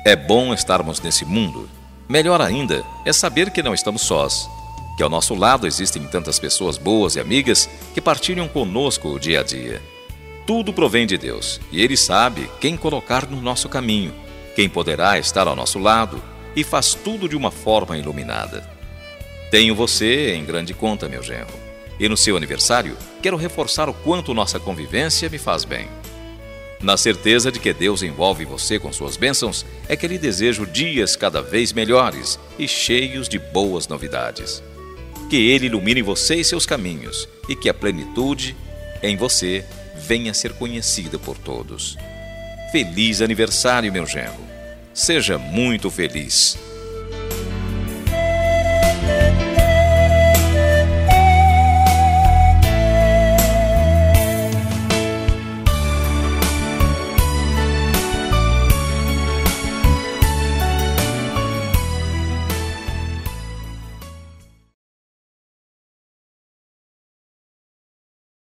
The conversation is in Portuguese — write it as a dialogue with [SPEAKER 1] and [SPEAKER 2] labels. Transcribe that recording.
[SPEAKER 1] É bom estarmos nesse mundo. Melhor ainda é saber que não estamos sós, que ao nosso lado existem tantas pessoas boas e amigas que partilham conosco o dia a dia. Tudo provém de Deus e Ele sabe quem colocar no nosso caminho, quem poderá estar ao nosso lado e faz tudo de uma forma iluminada. Tenho você em grande conta, meu genro, e no seu aniversário quero reforçar o quanto nossa convivência me faz bem. Na certeza de que Deus envolve você com suas bênçãos, é que lhe desejo dias cada vez melhores e cheios de boas novidades. Que Ele ilumine você e seus caminhos, e que a plenitude em você venha a ser conhecida por todos. Feliz aniversário, meu genro. Seja muito feliz.